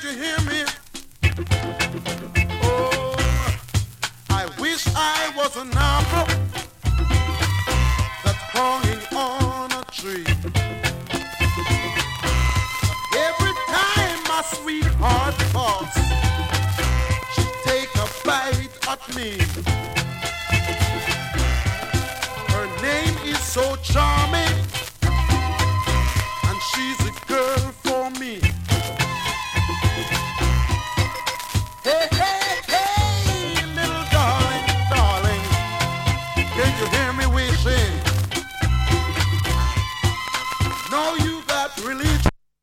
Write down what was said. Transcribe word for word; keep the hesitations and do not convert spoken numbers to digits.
you hear me? Oh, I wish I was an apple that's hanging on a tree. Every time my sweetheart thoughts, she take a bite at me.